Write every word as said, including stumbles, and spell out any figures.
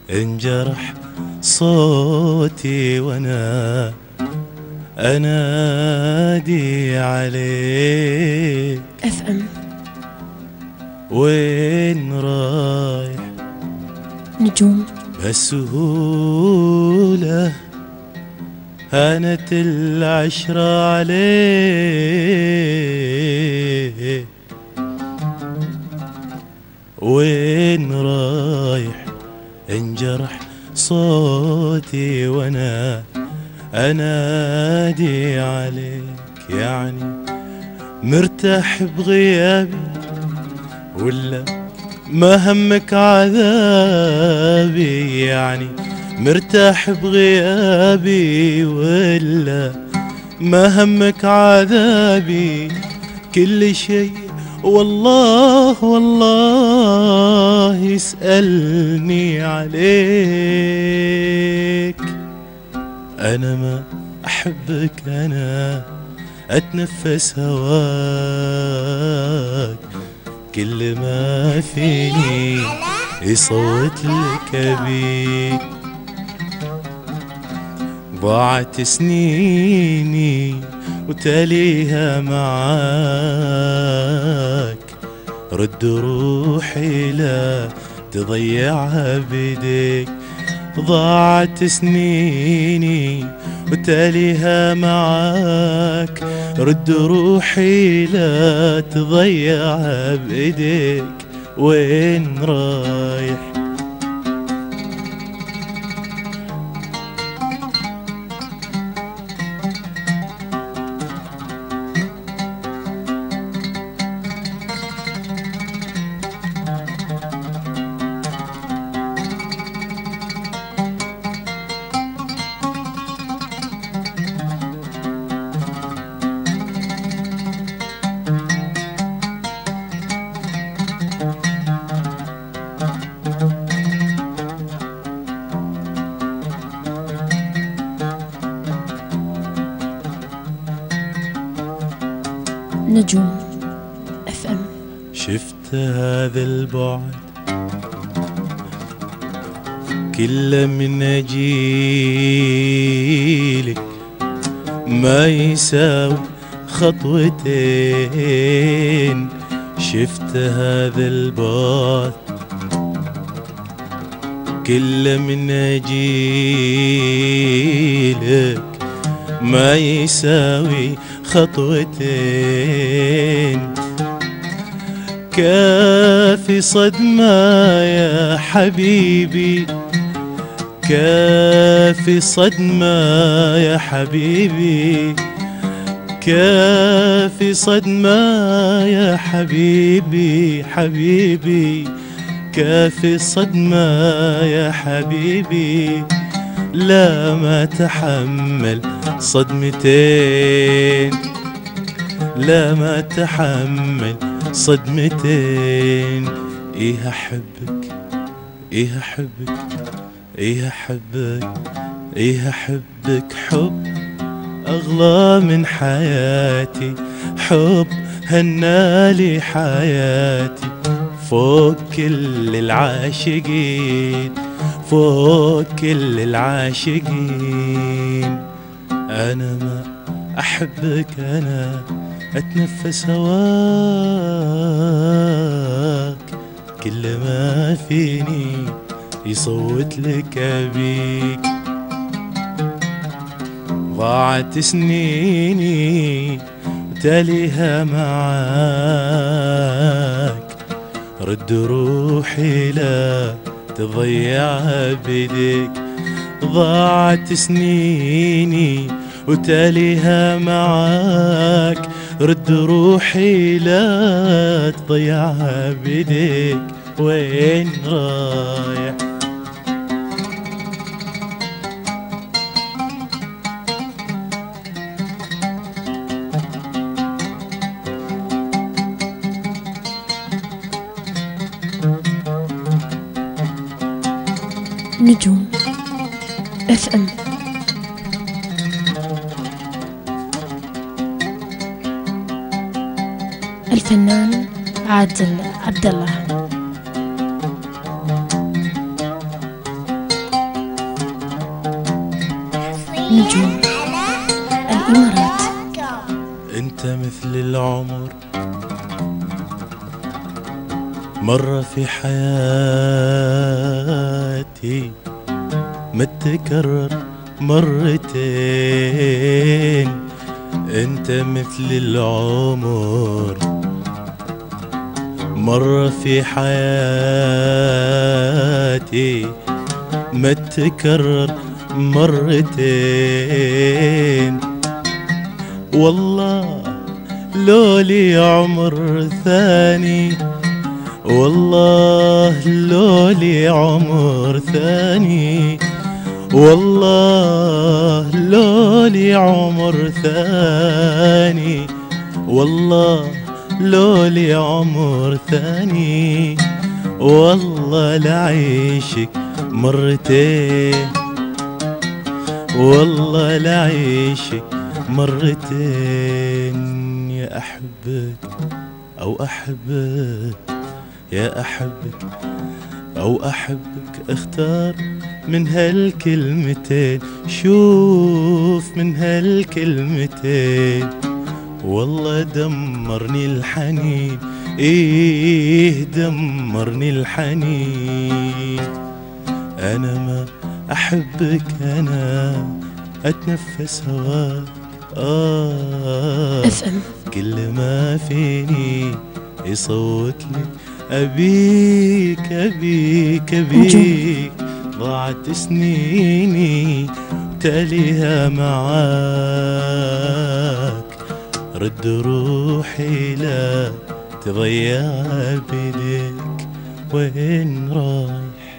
انجرح صوتي وانا انادي عليك. اف ام وين رايح نجوم بهالسهولة هانت العشرة عليك. وين رايح انجرح صوتي وانا انادي عليك. يعني مرتاح بغيابي ولا ما همك عذابي؟ يعني مرتاح بغيابي ولا ما همك عذابي؟ كل شيء والله والله يسألني عليك. أنا ما أحبك، أنا أتنفس هواك، كل ما فيني يصوت لك أبيك. ضاعت سنيني وتاليها معاك، رد روحي لا تضيعها بيديك. ضاعت سنيني وتاليها معاك، رد روحي لا تضيعها بإيديك. وين رايح نجوم اف ام. شفت هذا البعد كله من اجيلك ما يساوي خطوتين. شفت هذا البعد كله من اجيلك ما يساوي خطوتين. كافي صدمة يا حبيبي، كافي صدمة يا حبيبي، كافي صدمة يا حبيبي حبيبي، كافي صدمة يا حبيبي. لا ما تحمل صدمتين، لا ما تحمل صدمتين. ايه احبك، ايه احبك، ايه احبك، ايه احبك حب اغلى من حياتي، حب هنالي حياتي فوق كل العاشقين، فوق كل العاشقين. أنا ما أحبك، أنا أتنفس هواك، كل ما فيني يصوت لك أبيك. ضاعت سنيني وتاليها معاك، رد روحي لا تضيعها بيديك. ضاعت سنيني وتاليها معاك، رد روحي لا تضيعها بيديك. وين رايح نجوم اف ام. الفنان عادل عبد الله. نجوم الإمارات. انت مثل العمر مرة في حياتي ما تكرر مرتين. انت مثل العمر مرة في حياتي ما تكرر مرتين. والله لو لي عمر ثاني، والله لو لي عمر ثاني، والله لو لي عمر ثاني، والله لو لي عمر ثاني، والله لعيشك مرتين، والله لعيشك مرتين. يا أحبك أو أحبك، يا أحبك أو أحبك، اختار من هالكلمتين، شوف من هالكلمتين. والله دمرني الحنين، إيه دمرني الحنين. أنا ما أحبك أنا أتنفس هواك، آه اف ام كل ما فيني يصوت لي أبيك أبيك أبيك. ضاعت سنيني تاليها معاك، رد روحي لا تضيع بيدك، وين رايح؟